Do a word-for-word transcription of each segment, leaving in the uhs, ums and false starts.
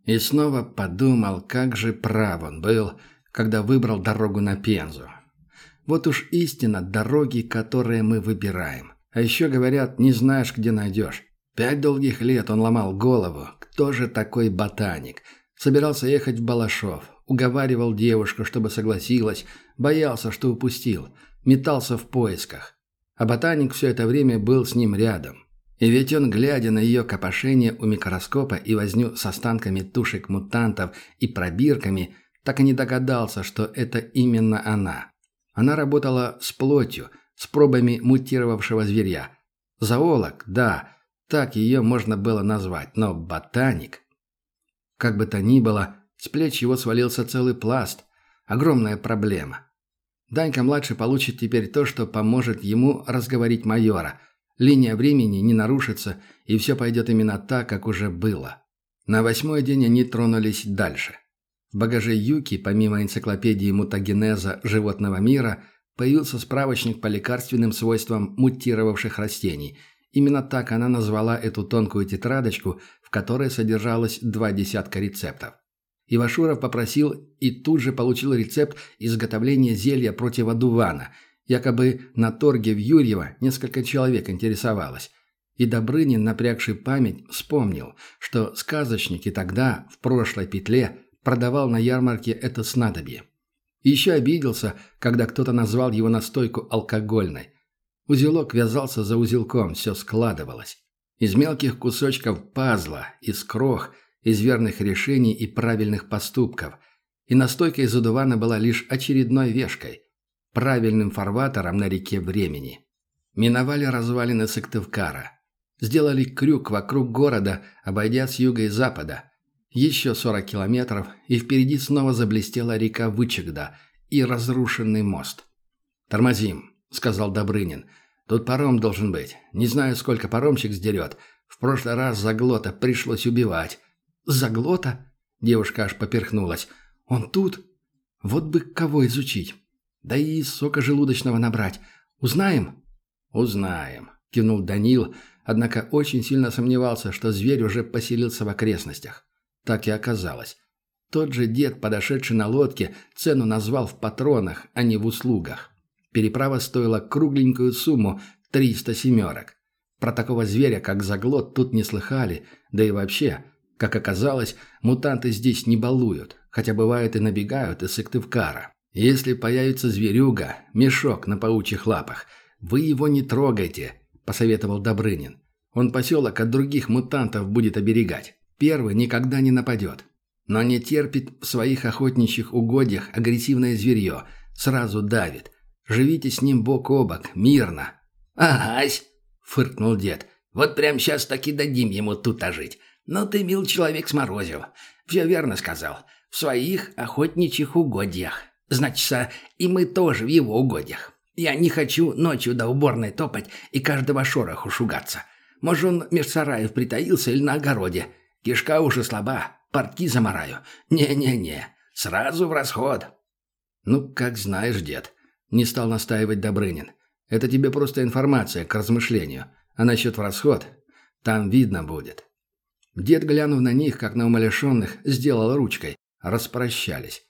И снова подумал, как же прав он был, когда выбрал дорогу на Пензу. Вот уж истина дороги, которые мы выбираем. А еще говорят, не знаешь, где найдешь. Пять долгих лет он ломал голову, кто же такой ботаник. Собирался ехать в Балашов, уговаривал девушку, чтобы согласилась, боялся, что упустил, метался в поисках. А ботаник все это время был с ним рядом. И ведь он, глядя на ее копошение у микроскопа и возню с останками тушек мутантов и пробирками, так и не догадался, что это именно она. Она работала с плотью, с пробами мутировавшего зверя. Зоолог, да, так ее можно было назвать, но ботаник... Как бы то ни было, с плеч его свалился целый пласт. Огромная проблема. Данька-младший получит теперь то, что поможет ему разговорить майора. Линия времени не нарушится, и все пойдет именно так, как уже было. На восьмой день они тронулись дальше. В багаже Юки, помимо энциклопедии мутагенеза животного мира, появился справочник по лекарственным свойствам мутировавших растений. Именно так она назвала эту тонкую тетрадочку, в которой содержалось два десятка рецептов. Ивашуров попросил и тут же получил рецепт изготовления зелья против одувана. Якобы на торге в Юрьево несколько человек интересовалось. И Добрынин, напрягший память, вспомнил, что сказочник и тогда, в прошлой петле, продавал на ярмарке это снадобье. И еще обиделся, когда кто-то назвал его настойку алкогольной. Узелок вязался за узелком, все складывалось. Из мелких кусочков пазла, из крох, из верных решений и правильных поступков. И настойка из одувана была лишь очередной вешкой, правильным фарватером на реке времени. Миновали развалины Сыктывкара. Сделали крюк вокруг города, обойдя с юга и запада. Еще сорок километров, и впереди снова заблестела река Вычегда и разрушенный мост. «Тормозим», — сказал Добрынин. «Тут паром должен быть. Не знаю, сколько паромщик сдерет. В прошлый раз Заглота пришлось убивать». «Заглота?» — девушка аж поперхнулась. «Он тут? Вот бы кого изучить. Да и сока желудочного набрать. Узнаем?» «Узнаем», — кивнул Данил, однако очень сильно сомневался, что зверь уже поселился в окрестностях. Так и оказалось. Тот же дед, подошедший на лодке, цену назвал в патронах, а не в услугах. Переправа стоила кругленькую сумму – триста семерок. Про такого зверя, как Заглот, тут не слыхали, да и вообще, как оказалось, мутанты здесь не балуют, хотя бывает и набегают из Сыктывкара. Если появится зверюга, мешок на паучьих лапах, вы его не трогайте, посоветовал Добрынин. Он поселок от других мутантов будет оберегать. Первый никогда не нападет. Но не терпит в своих охотничьих угодьях агрессивное зверье, сразу давит. Живите с ним бок о бок, мирно. «Агась!» — фыркнул дед. «Вот прямо сейчас таки дадим ему тут ожить. Но ты, мил человек, сморозил. Все верно сказал. В своих охотничьих угодьях. Значится, и мы тоже в его угодьях. Я не хочу ночью до уборной топать и каждого шороху шугаться. Может, он меж сараев притаился или на огороде. Кишка уже слаба, портки замараю. Не-не-не, сразу в расход». «Ну, как знаешь, дед», — не стал настаивать Добрынин. «Это тебе просто информация к размышлению. А насчет в расход, там видно будет». Дед, глянув на них, как на умалишенных, сделал ручкой. Распрощались.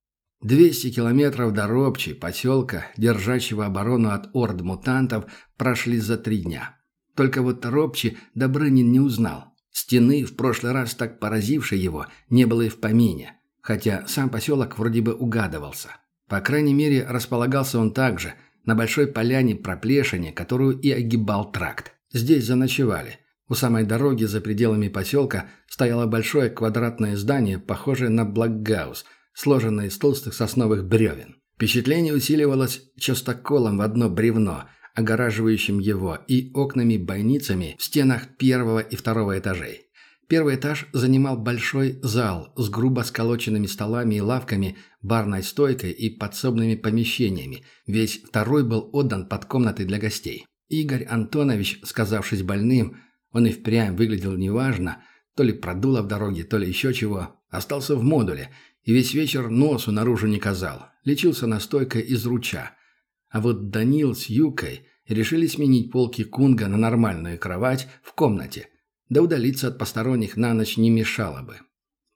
Двести километров до Робчи, поселка, держащего оборону от орд мутантов, прошли за три дня. Только вот Робчи Добрынин не узнал. Стены, в прошлый раз так поразившей его, не было и в помине, хотя сам поселок вроде бы угадывался. По крайней мере, располагался он также, на большой поляне проплешине, которую и огибал тракт. Здесь заночевали. У самой дороги за пределами поселка стояло большое квадратное здание, похожее на блокгаус, сложенное из толстых сосновых бревен. Впечатление усиливалось частоколом в одно бревно, огораживающим его, и окнами-бойницами в стенах первого и второго этажей. Первый этаж занимал большой зал с грубо сколоченными столами и лавками, барной стойкой и подсобными помещениями. Весь второй был отдан под комнаты для гостей. Игорь Антонович, сказавшись больным, он и впрямь выглядел неважно, то ли продуло в дороге, то ли еще чего, остался в модуле и весь вечер носу наружу не казал, лечился настойкой из руча. А вот Данил с Юкой решили сменить полки Кунга на нормальную кровать в комнате, да удалиться от посторонних на ночь не мешало бы.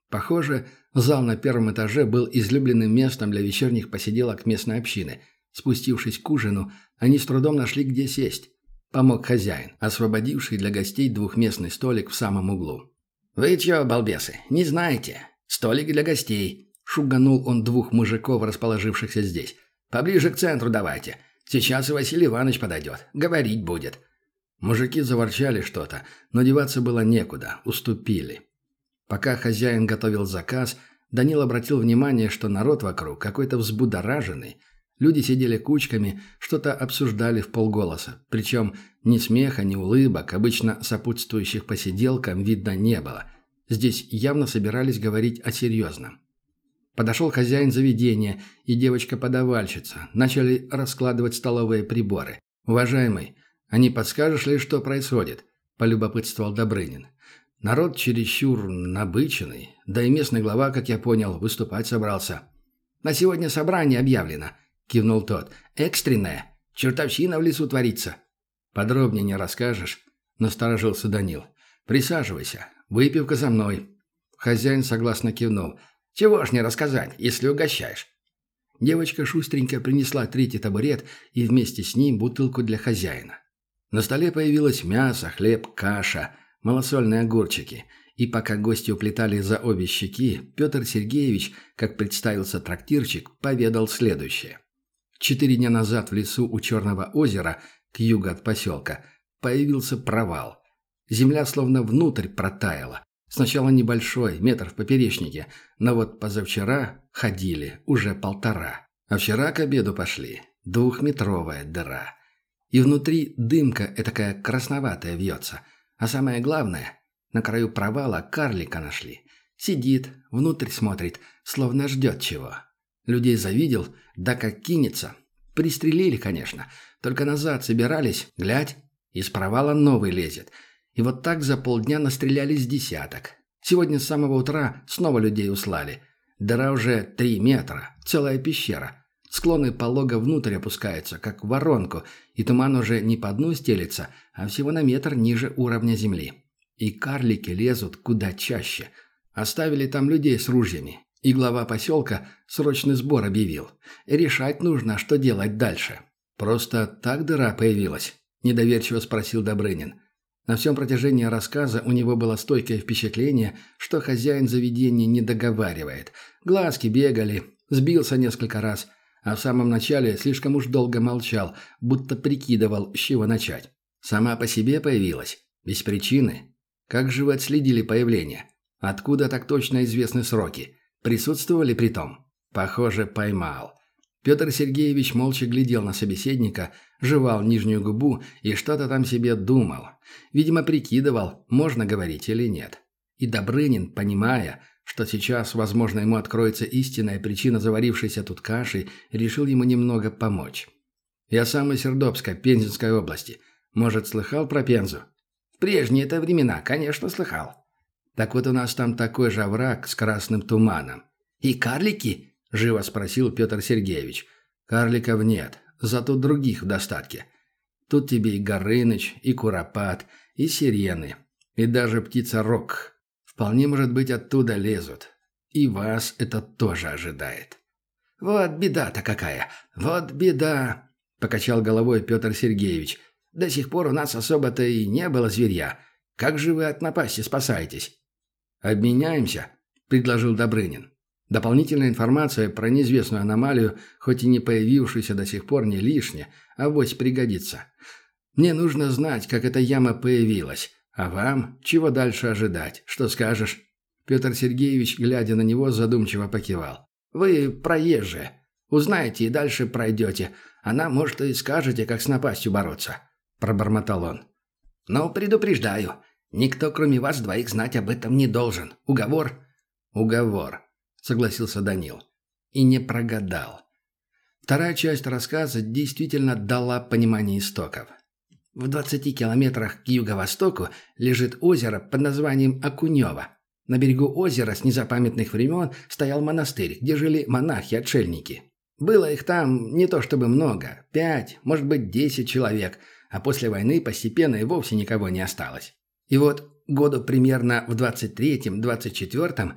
Похоже, зал на первом этаже был излюбленным местом для вечерних посиделок местной общины. Спустившись к ужину, они с трудом нашли, где сесть. Помог хозяин, освободивший для гостей двухместный столик в самом углу. «Вы чё, балбесы, не знаете? Столик для гостей!» — шуганул он двух мужиков, расположившихся здесь. «Поближе к центру давайте. Сейчас и Василий Иванович подойдет. Говорить будет». Мужики заворчали что-то, но деваться было некуда, уступили. Пока хозяин готовил заказ, Данил обратил внимание, что народ вокруг какой-то взбудораженный. Люди сидели кучками, что-то обсуждали в полголоса. Причем ни смеха, ни улыбок, обычно сопутствующих посиделкам, видно не было. Здесь явно собирались говорить о серьезном. Подошел хозяин заведения и девочка-подавальщица. Начали раскладывать столовые приборы. «Уважаемый, а не подскажешь ли, что происходит?» – полюбопытствовал Добрынин. Народ чересчур набыченный, да и местный глава, как я понял, выступать собрался. «На сегодня собрание объявлено», – кивнул тот. «Экстренное. Чертовщина в лесу творится». «Подробнее не расскажешь?» – насторожился Данил. «Присаживайся. Выпивка за мной». Хозяин согласно кивнул. «Чего ж не рассказать, если угощаешь?» Девочка шустренько принесла третий табурет и вместе с ним бутылку для хозяина. На столе появилось мясо, хлеб, каша, малосольные огурчики. И пока гости уплетали за обе щеки, Петр Сергеевич, как представился трактирчик, поведал следующее. Четыре дня назад в лесу у Черного озера, к югу от поселка, появился провал. Земля словно внутрь протаяла. Сначала небольшой, метр в поперечнике, но вот позавчера ходили уже полтора. А вчера к обеду пошли. Двухметровая дыра. И внутри дымка этакая красноватая вьется. А самое главное, на краю провала карлика нашли. Сидит, внутрь смотрит, словно ждет чего. Людей завидел, да как кинется. Пристрелили, конечно, только назад собирались, глядь, из провала новый лезет. И вот так за полдня настрелялись десяток. Сегодня с самого утра снова людей услали. Дыра уже три метра, целая пещера. Склоны полого внутрь опускаются, как в воронку, и туман уже не по дну стелется, а всего на метр ниже уровня земли. И карлики лезут куда чаще. Оставили там людей с ружьями. И глава поселка срочный сбор объявил. Решать нужно, что делать дальше. «Просто так дыра появилась?» – недоверчиво спросил Добрынин. На всем протяжении рассказа у него было стойкое впечатление, что хозяин заведения не договаривает. Глазки бегали, сбился несколько раз, а в самом начале слишком уж долго молчал, будто прикидывал, с чего начать. Сама по себе появилась? Без причины? Как же вы отследили появление? Откуда так точно известны сроки? Присутствовали при том? Похоже, поймал. Петр Сергеевич молча глядел на собеседника, жевал нижнюю губу и что-то там себе думал. Видимо, прикидывал, можно говорить или нет. И Добрынин, понимая, что сейчас, возможно, ему откроется истинная причина заварившейся тут каши, решил ему немного помочь. «Я сам из Сердобска, Пензенской области. Может, слыхал про Пензу?» «В прежние-то времена, конечно, слыхал». «Так вот у нас там такой же овраг с красным туманом». «И карлики?» – живо спросил Петр Сергеевич. «Карликов нет, зато других в достатке. Тут тебе и Горыныч, и Куропат, и сирены, и даже птица-рок. Вполне, может быть, оттуда лезут. И вас это тоже ожидает». «Вот беда-то какая! Вот беда!» – покачал головой Петр Сергеевич. «До сих пор у нас особо-то и не было зверья. Как же вы от напасти спасаетесь?» «Обменяемся», – предложил Добрынин. Дополнительная информация про неизвестную аномалию, хоть и не появившуюся до сих пор, не лишняя, авось пригодится. Мне нужно знать, как эта яма появилась. А вам чего дальше ожидать? Что скажешь?» Петр Сергеевич, глядя на него, задумчиво покивал. «Вы проезжие. Узнаете и дальше пройдете. Она, может, и скажете, как с напастью бороться», – пробормотал он. «Но предупреждаю, никто, кроме вас двоих, знать об этом не должен. Уговор?» «Уговор», – согласился Данил. И не прогадал. Вторая часть рассказа действительно дала понимание истоков. В двадцати километрах к юго-востоку лежит озеро под названием Окунево. На берегу озера с незапамятных времен стоял монастырь, где жили монахи-отшельники. Было их там не то чтобы много, пять, может быть, десять человек, а после войны постепенно и вовсе никого не осталось. И вот году примерно в двадцать третьем-двадцать четвёртом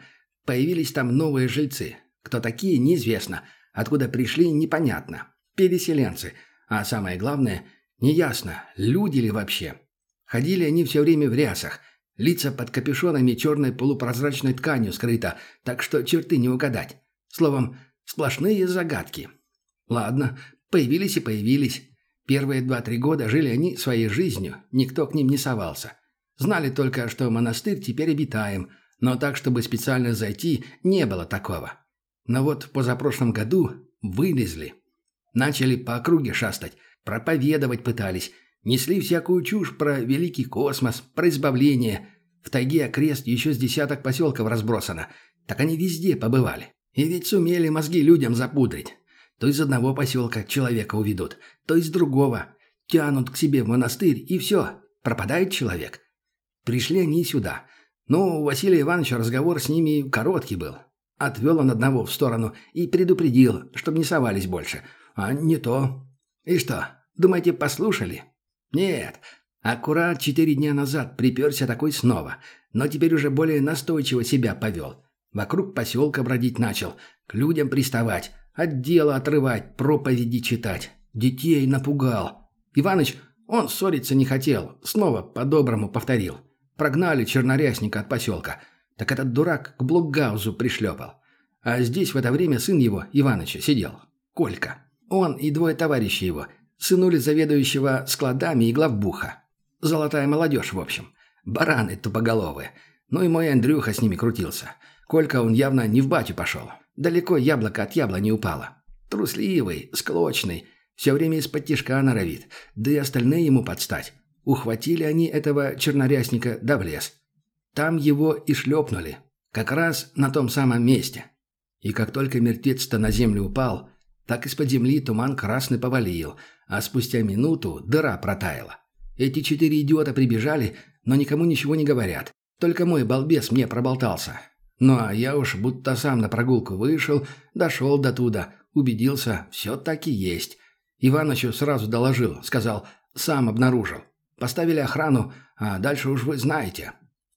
Появились там новые жильцы. Кто такие, неизвестно. Откуда пришли, непонятно. Переселенцы. А самое главное, неясно, люди ли вообще. Ходили они все время в рясах. Лица под капюшонами черной полупрозрачной тканью скрыто, так что черты не угадать. Словом, сплошные загадки. Ладно, появились и появились. Первые два-три года жили они своей жизнью, никто к ним не совался. Знали только, что монастырь теперь обитаем, но так, чтобы специально зайти, не было такого. Но вот в позапрошлом году вылезли. Начали по округе шастать, проповедовать пытались, несли всякую чушь про великий космос, про избавление. В тайге окрест еще с десяток поселков разбросано, так они везде побывали. И ведь сумели мозги людям запудрить. То из одного поселка человека уведут, то из другого. Тянут к себе в монастырь, и все, пропадает человек. Пришли они сюда. Ну, у Василия Ивановича разговор с ними короткий был. Отвел он одного в сторону и предупредил, чтобы не совались больше. А не то. И что, думаете, послушали? Нет. Аккурат четыре дня назад приперся такой снова, но теперь уже более настойчиво себя повел. Вокруг поселка бродить начал, к людям приставать, от дела отрывать, проповеди читать. Детей напугал. Иваныч, он ссориться не хотел, снова по-доброму повторил. Прогнали чернорясника от поселка. Так этот дурак к Блокгаузу пришлепал. А здесь в это время сын его, Иваныча, сидел. Колька. Он и двое товарищей его. Сынули заведующего складами и главбуха. Золотая молодежь, в общем. Бараны тупоголовые. Ну и мой Андрюха с ними крутился. Колька он явно не в батю пошел. Далеко яблоко от яблони упало. Трусливый, склочный. Все время из-под тишка норовит. Да и остальные ему подстать. Ухватили они этого чернорясника да в лес. Там его и шлепнули. Как раз на том самом месте. И как только мертвец-то на землю упал, так из-под земли туман красный повалил, а спустя минуту дыра протаяла. Эти четыре идиота прибежали, но никому ничего не говорят. Только мой балбес мне проболтался. Ну а я уж будто сам на прогулку вышел, дошел до туда, убедился, все так и есть. Иванычу сразу доложил, сказал, сам обнаружил. Поставили охрану, а дальше уж вы знаете.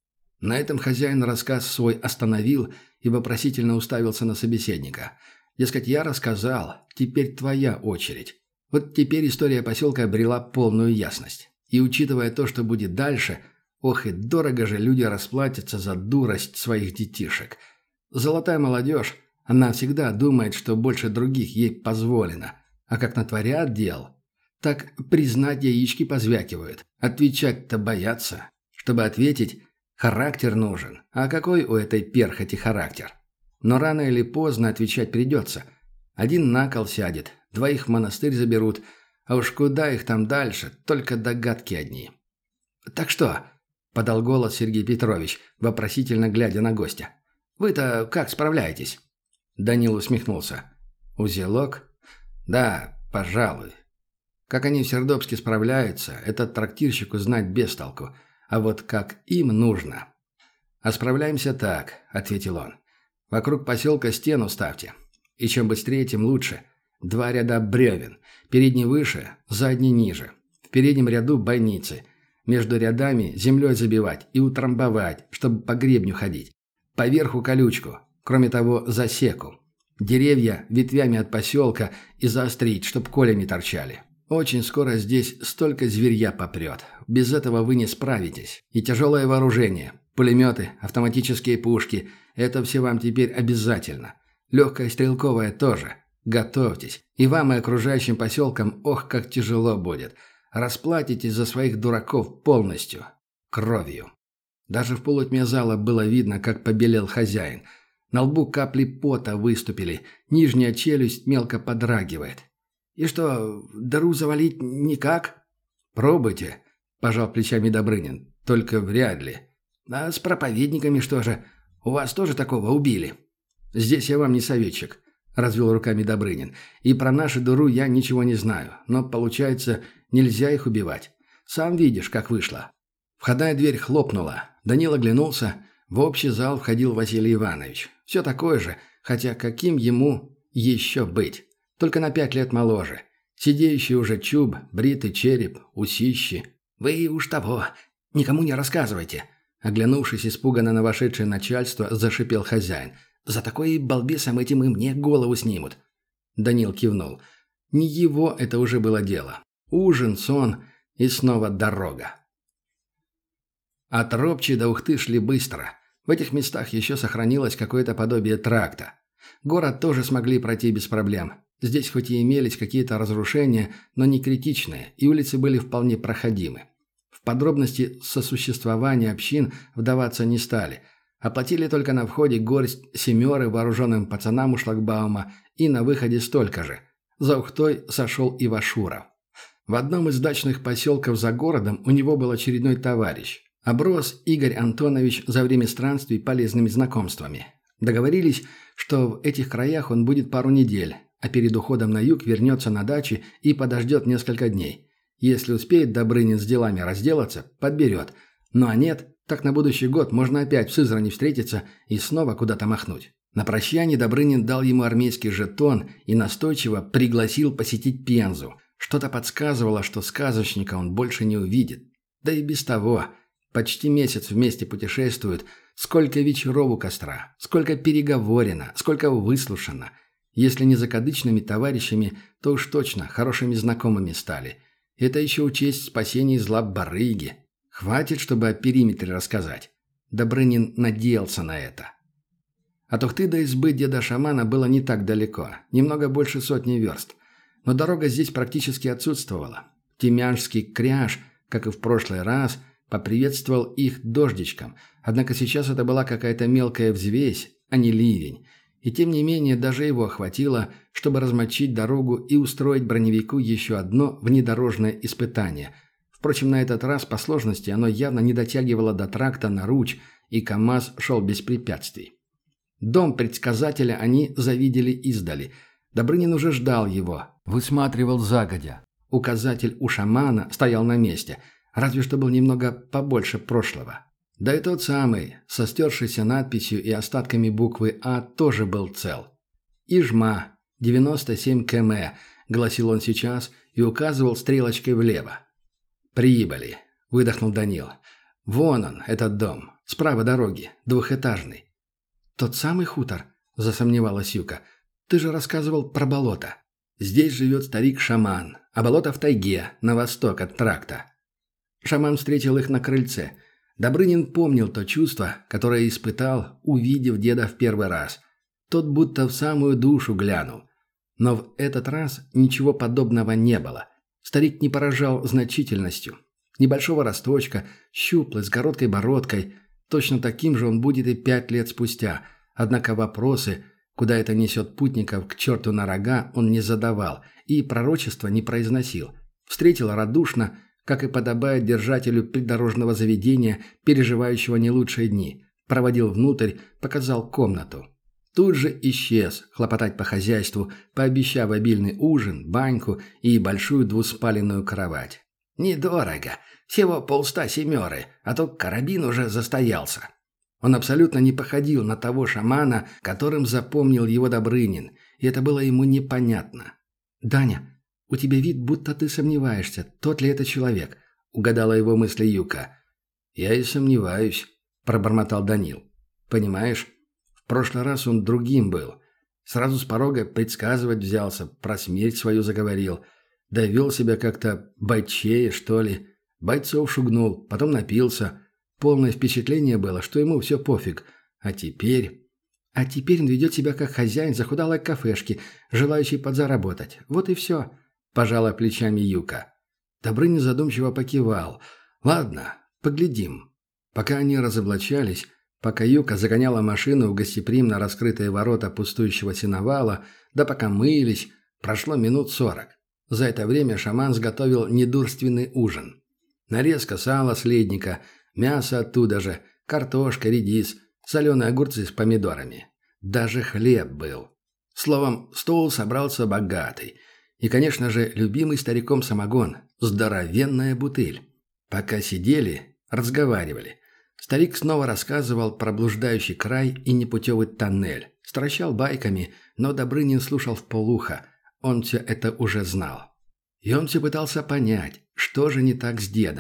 На этом хозяин рассказ свой остановил и вопросительно уставился на собеседника. Дескать, я рассказал, теперь твоя очередь. Вот теперь история поселка обрела полную ясность. И учитывая то, что будет дальше, ох и дорого же люди расплатятся за дурость своих детишек. Золотая молодежь, она всегда думает, что больше других ей позволено. А как натворят дел, так признать яички позвякивают. Отвечать-то боятся. Чтобы ответить, характер нужен. А какой у этой перхоти характер? Но рано или поздно отвечать придется. Один на кол сядет, двоих в монастырь заберут, а уж куда их там дальше, только догадки одни. «Так что?» – подал голос Сергей Петрович, вопросительно глядя на гостя. «Вы-то как справляетесь?» Данил усмехнулся. «Узелок?» «Да, пожалуй. Как они в Сердобске справляются, этот трактирщику знать без толку. А вот как им нужно?» «А справляемся так», – ответил он. «Вокруг поселка стену ставьте. И чем быстрее, тем лучше. Два ряда бревен. Передний выше, задний ниже. В переднем ряду бойницы. Между рядами землей забивать и утрамбовать, чтобы по гребню ходить. Поверху колючку. Кроме того, засеку. Деревья ветвями от поселка и заострить, чтоб колями торчали. Очень скоро здесь столько зверья попрет. Без этого вы не справитесь. И тяжелое вооружение. Пулеметы, автоматические пушки. Это все вам теперь обязательно. Легкое стрелковое тоже. Готовьтесь. И вам, и окружающим поселкам, ох, как тяжело будет. Расплатитесь за своих дураков полностью. Кровью. Даже в полутьме зала было видно, как побелел хозяин. На лбу капли пота выступили. Нижняя челюсть мелко подрагивает. «И что, дыру завалить никак?» «Пробуйте», – пожал плечами Добрынин. «Только вряд ли». «А с проповедниками что же? У вас тоже такого убили?» «Здесь я вам не советчик», – развел руками Добрынин. «И про нашу дыру я ничего не знаю. Но, получается, нельзя их убивать. Сам видишь, как вышло». Входная дверь хлопнула. Данил оглянулся. В общий зал входил Василий Иванович. Все такое же, хотя каким ему еще быть? Только на пять лет моложе. Сидеющий уже чуб, бритый череп, усищи. «Вы уж того, никому не рассказывайте», — Оглянувшись испуганно на вошедшее начальство, зашипел хозяин. «За такое балбесом этим и мне голову снимут». Данил кивнул. Не его это уже было дело. Ужин, сон и снова дорога. От Ропчи до Ухты шли быстро. В этих местах еще сохранилось какое-то подобие тракта. Город тоже смогли пройти без проблем. Здесь хоть и имелись какие-то разрушения, но не критичные, и улицы были вполне проходимы. В подробности сосуществования общин вдаваться не стали. Оплатили только на входе горсть семеры вооруженным пацанам у шлагбаума и на выходе столько же. За Ухтой сошел и Вашуров. В одном из дачных поселков за городом у него был очередной товарищ. Оброс Игорь Антонович за время странствий полезными знакомствами. Договорились, что в этих краях он будет пару недель, а перед уходом на юг вернется на дачу и подождет несколько дней. Если успеет Добрынин с делами разделаться, подберет. Ну а нет, так на будущий год можно опять в Сызрани встретиться и снова куда-то махнуть. На прощание Добрынин дал ему армейский жетон и настойчиво пригласил посетить Пензу. Что-то подсказывало, что сказочника он больше не увидит. Да и без того. Почти месяц вместе путешествуют. Сколько вечеров у костра, сколько переговорено, сколько выслушано. Если не закадычными товарищами, то уж точно хорошими знакомыми стали. Это еще учесть спасение из лап барыги. Хватит, чтобы о периметре рассказать. Добрынин надеялся на это. От Ухты до избы деда-шамана было не так далеко, немного больше сотни верст. Но дорога здесь практически отсутствовала. Тимянский кряж, как и в прошлый раз, поприветствовал их дождичком, однако сейчас это была какая-то мелкая взвесь, а не ливень. И тем не менее даже его хватило, чтобы размочить дорогу и устроить броневику еще одно внедорожное испытание. Впрочем, на этот раз по сложности оно явно не дотягивало до тракта на Руч, и КамАЗ шел без препятствий. Дом предсказателя они завидели издали. Добрынин уже ждал его, высматривал загодя. Указатель у шамана стоял на месте, разве что был немного побольше прошлого. Да и тот самый, со стершейся надписью и остатками буквы «А», тоже был цел. «Ижма, девяносто семь километров», — гласил он сейчас и указывал стрелочкой влево. «Прибыли», — выдохнул Данил. «Вон он, этот дом, справа дороги, двухэтажный». «Тот самый хутор?» – засомневалась Юка. «Ты же рассказывал про болото». «Здесь живет старик-шаман, а болото в тайге, на восток от тракта». Шаман встретил их на крыльце. Добрынин помнил то чувство, которое испытал, увидев деда в первый раз. Тот будто в самую душу глянул. Но в этот раз ничего подобного не было. Старик не поражал значительностью. Небольшого росточка, щуплый, с короткой бородкой. Точно таким же он будет и пять лет спустя. Однако вопросы, куда это несет путников к черту на рога, он не задавал и пророчества не произносил. Встретил радушно, как и подобает держателю придорожного заведения, переживающего не лучшие дни. Проводил внутрь, показал комнату. Тут же исчез, хлопотать по хозяйству, пообещав обильный ужин, баньку и большую двуспаленную кровать. «Недорого. Всего полста семеры, а то карабин уже застоялся». Он абсолютно не походил на того шамана, которым запомнил его Добрынин, и это было ему непонятно. «Даня, у тебя вид, будто ты сомневаешься, тот ли это человек», — угадала его мысли Юка. «Я и сомневаюсь», — пробормотал Данил. «Понимаешь, в прошлый раз он другим был. Сразу с порога предсказывать взялся, про смерть свою заговорил. Довел себя как-то бойчее, что ли. Бойцов шугнул, потом напился. Полное впечатление было, что ему все пофиг. А теперь... А теперь он ведет себя как хозяин захудалой кафешки, желающий подзаработать. Вот и все», – пожала плечами Юка. Добрынин задумчиво покивал. «Ладно, поглядим». Пока они разоблачались, пока Юка загоняла машину в гостеприимно раскрытые ворота пустующего сеновала, да пока мылись, прошло минут сорок. За это время шаман сготовил недурственный ужин. Нарезка сала с ледника, мясо оттуда же, картошка, редис, соленые огурцы с помидорами. Даже хлеб был. Словом, стол собрался богатый. И, конечно же, любимый стариком самогон, здоровенная бутыль. Пока сидели, разговаривали. Старик снова рассказывал про блуждающий край и непутевый тоннель. Стращал байками, но Добрынин слушал вполуха. Он все это уже знал. И он все пытался понять, что же не так с дедом.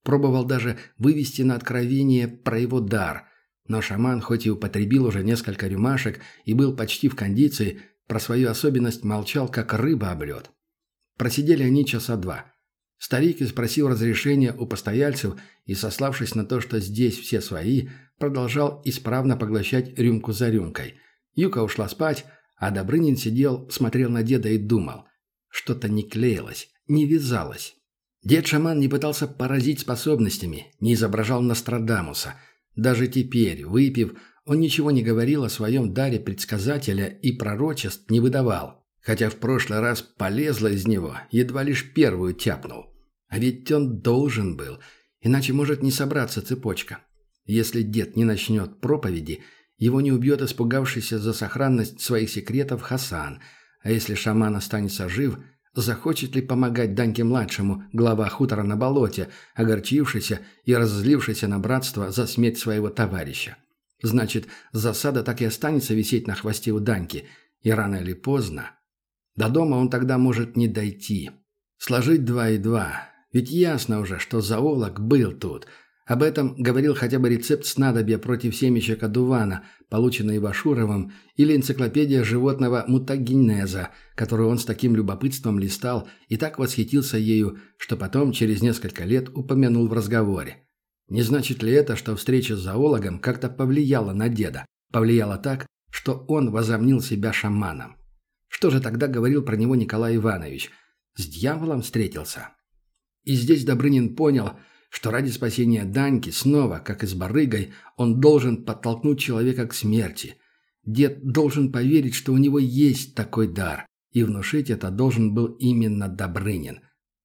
Пробовал даже вывести на откровение про его дар. Но шаман, хоть и употребил уже несколько рюмашек и был почти в кондиции, про свою особенность молчал, как рыба об лед. Просидели они часа два. Старик и спросил разрешения у постояльцев и, сославшись на то, что здесь все свои, продолжал исправно поглощать рюмку за рюмкой. Юка ушла спать, а Добрынин сидел, смотрел на деда и думал. Что-то не клеилось, не вязалось. Дед-шаман не пытался поразить способностями, не изображал Нострадамуса. Даже теперь, выпив, он ничего не говорил о своем даре предсказателя и пророчеств не выдавал. Хотя в прошлый раз полезло из него, едва лишь первую тяпнул. А ведь он должен был, иначе может не собраться цепочка. Если дед не начнет проповеди, его не убьет испугавшийся за сохранность своих секретов Хасан, а если шаман останется жив, захочет ли помогать Даньке-младшему, глава хутора на болоте, огорчившийся и разозлившийся на братство за смерть своего товарища. Значит, засада так и останется висеть на хвосте у Даньки, и рано или поздно. До дома он тогда может не дойти. Сложить два и два. Ведь ясно уже, что зоолог был тут. Об этом говорил хотя бы рецепт снадобья против семечек одувана, полученный Ивашуровым, или энциклопедия животного мутагенеза, которую он с таким любопытством листал и так восхитился ею, что потом через несколько лет упомянул в разговоре. Не значит ли это, что встреча с зоологом как-то повлияла на деда? Повлияла так, что он возомнил себя шаманом. Что же тогда говорил про него Николай Иванович? С дьяволом встретился? И здесь Добрынин понял, что ради спасения Даньки снова, как и с барыгой, он должен подтолкнуть человека к смерти. Дед должен поверить, что у него есть такой дар, и внушить это должен был именно Добрынин.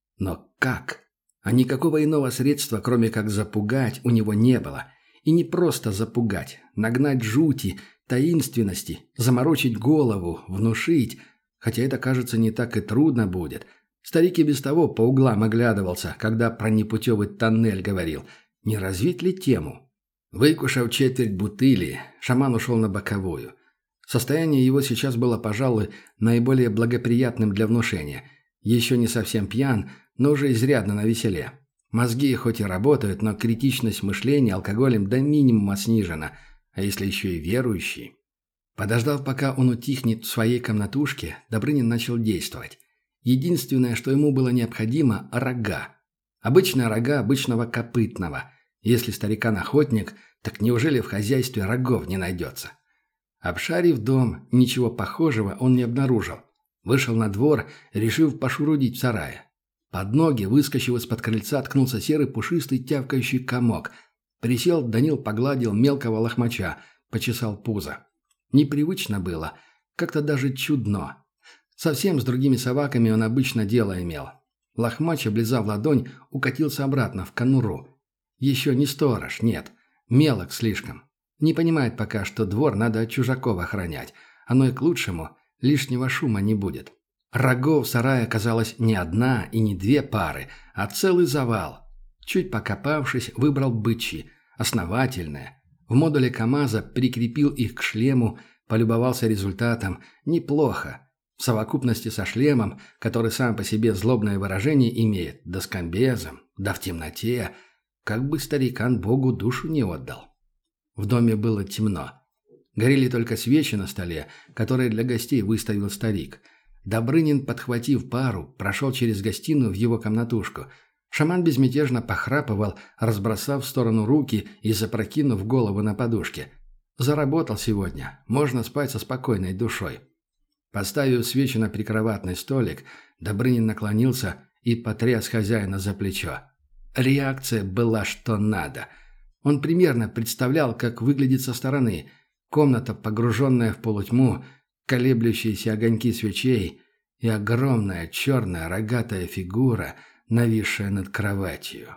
Но как? А никакого иного средства, кроме как запугать, у него не было. И не просто запугать, нагнать жути, таинственности, заморочить голову, внушить. Хотя это, кажется, не так и трудно будет. Старик и без того по углам оглядывался, когда про непутевый тоннель говорил. Не развить ли тему? Выкушав четверть бутыли, шаман ушел на боковую. Состояние его сейчас было, пожалуй, наиболее благоприятным для внушения. Еще не совсем пьян, но уже изрядно навеселе. Мозги хоть и работают, но критичность мышления алкоголем до минимума снижена. А если еще и верующий? Подождав, пока он утихнет в своей комнатушке, Добрынин начал действовать. Единственное, что ему было необходимо – рога. Обычные рога обычного копытного. Если старикан-охотник, так неужели в хозяйстве рогов не найдется? Обшарив дом, ничего похожего он не обнаружил. Вышел на двор, решив пошурудить в сарае. Под ноги, выскочив из-под крыльца, ткнулся серый пушистый тявкающий комок. Присел, Данил погладил мелкого лохмача, почесал пузо. Непривычно было, как-то даже чудно. Совсем с другими собаками он обычно дело имел. Лохмач, облизав ладонь, укатился обратно в конуру. Еще не сторож, нет, мелок слишком. Не понимает пока, что двор надо от чужаков охранять. Оно и к лучшему, лишнего шума не будет. Рогов в сарае оказалось не одна и не две пары, а целый завал. Чуть покопавшись, выбрал бычьи, основательные. В модуле КамАЗа прикрепил их к шлему, полюбовался результатом. Неплохо. В совокупности со шлемом, который сам по себе злобное выражение имеет, да с комбезом, да в темноте, как бы старикан Богу душу не отдал. В доме было темно. Горели только свечи на столе, которые для гостей выставил старик. Добрынин, подхватив пару, прошел через гостиную в его комнатушку. Шаман безмятежно похрапывал, разбросав в сторону руки и запрокинув голову на подушке. Заработал сегодня, можно спать со спокойной душой. Поставив свечи на прикроватный столик, Добрынин наклонился и потряс хозяина за плечо. Реакция была что надо. Он примерно представлял, как выглядит со стороны. Комната, погруженная в полутьму, колеблющиеся огоньки свечей и огромная черная рогатая фигура, нависшая над кроватью.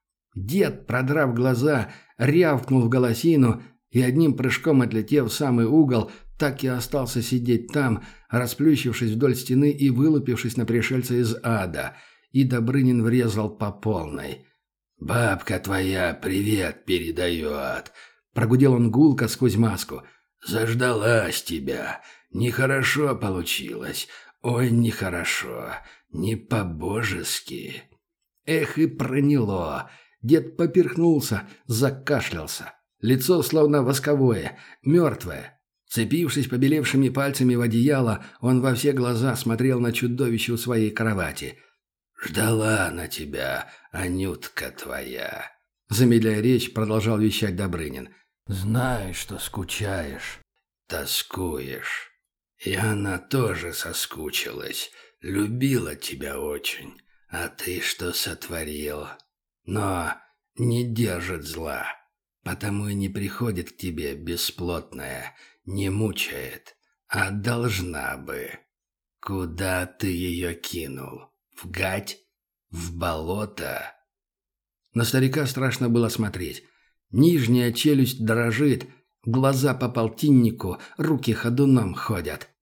Дед, продрав глаза, рявкнул в голосину и одним прыжком, отлетев в самый угол, так и остался сидеть там, расплющившись вдоль стены и вылупившись на пришельца из ада, и Добрынин врезал по полной. «Бабка твоя привет передает!» Прогудел он гулко сквозь маску. «Заждалась тебя. Нехорошо получилось. Ой, нехорошо. Не по-божески». Эх, и проняло. Дед поперхнулся, закашлялся. Лицо словно восковое, мертвое. Цепившись побелевшими пальцами в одеяло, он во все глаза смотрел на чудовище у своей кровати. «Ждала она тебя, Анютка твоя», — замедляя речь, продолжал вещать Добрынин. «Знай, что скучаешь, тоскуешь. И она тоже соскучилась, любила тебя очень. А ты что сотворил? Но не держит зла, потому и не приходит к тебе бесплотная, не мучает, а должна бы. Куда ты ее кинул? В гать? В болото?» На старика страшно было смотреть. Нижняя челюсть дрожит, глаза по полтиннику, руки ходуном ходят.